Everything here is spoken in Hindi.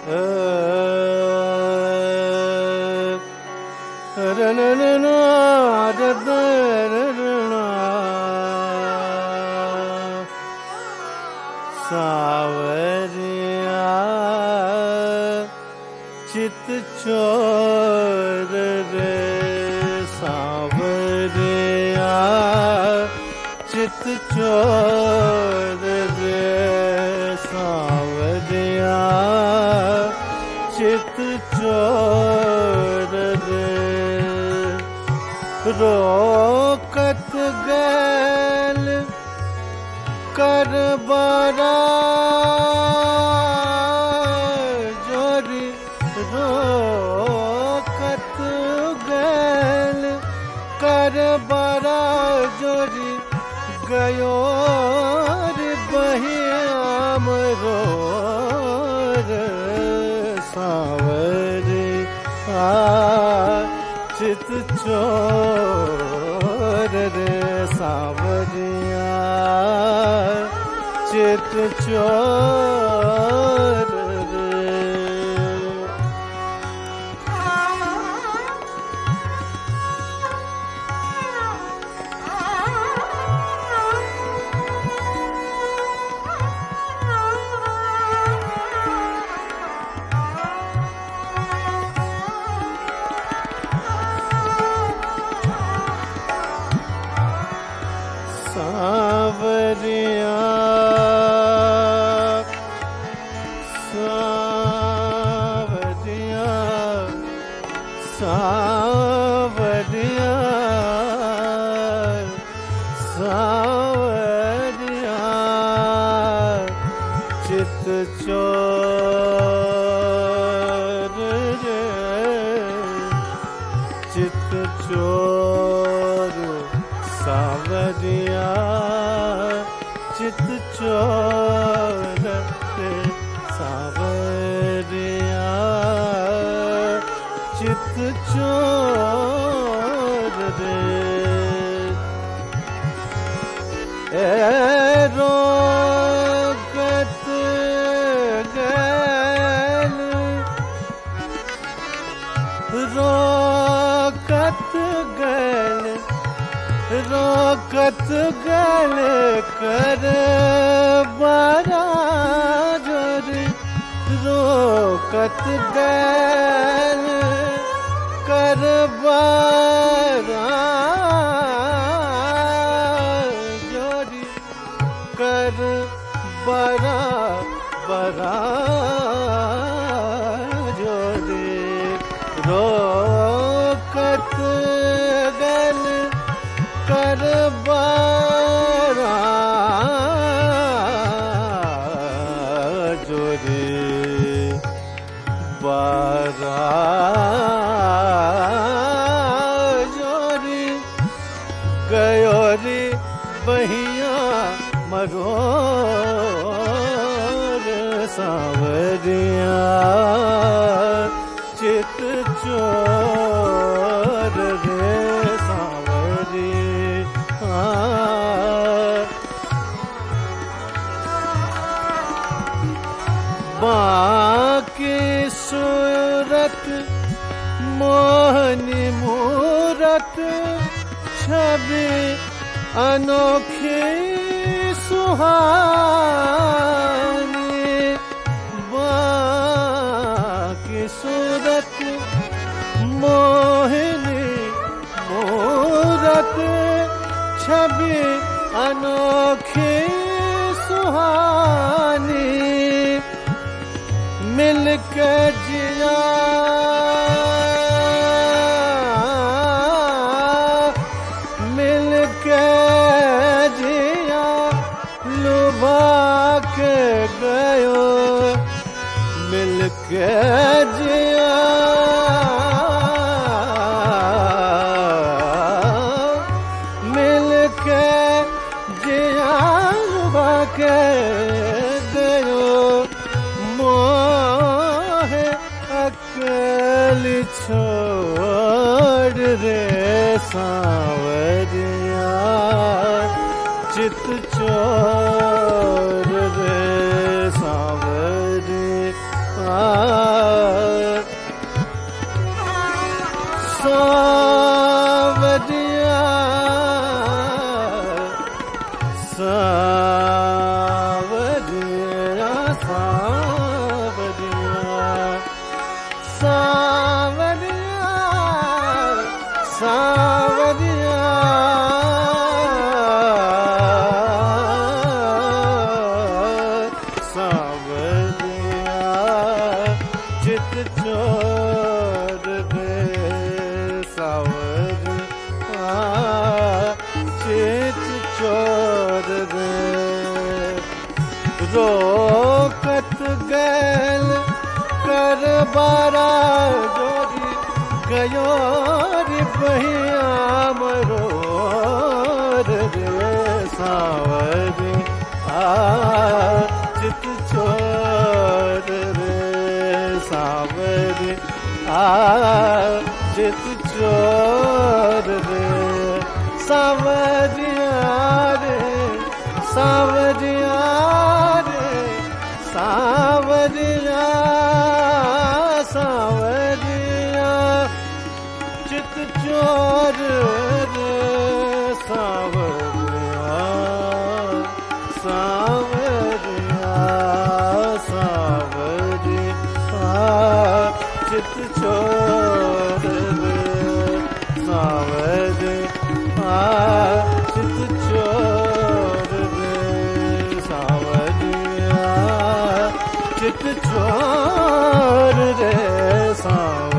सावरिया चित चोर रे सावरिया चित चोर रे सावरिया चित चोर रे रोकत गैल करबरा जोरी रोकत गैल करबरा जोरी गयो रे बहियाम रोर सावरी चित चोर रे सावरिया चित चोर रे सावरिया सावरिया सावरिया सावरिया चित चोर रे चित चोर सावरिया चित चोर रे सावरिया चित चोर रे ए रोकत गैल रोकत गैल रोकत गैल करबरा जोरी रोकत गैल करबरा जोरी करबरा बरा जोरी रोकत गैल करबरा जोरी बरा जोरी गयो रे बहिया मरोर सावरिया चित चोर रे सावरिया बाकी सूरत मोहनी मूरत छवि अनोखी सुहानी बाकी सूरत मोहनी मूरत छवि अनोखी सुहानी मिलके जिया मिलके जिया लुभा के गयो मिलके जिया मिलके जिया लुभा के गयो मोहे अकेली छोड़ रे सावरिया चित चोर रे सावरिया सावरिया सावरिया चित चोर दे सावरिया चित चोर दे रोकत गैल कर बारा जोरी गयो रे बहिया मरो रे सावरी चित चोर रे सावरी चित चोर रे सावरिया रे सावरिया रे सावरिया सावरिया चित चोर रे सावरिया सावरिया सावरिया चित चोर रे सावरिया चित चोर रे सावरिया चित चोर रे सावरिया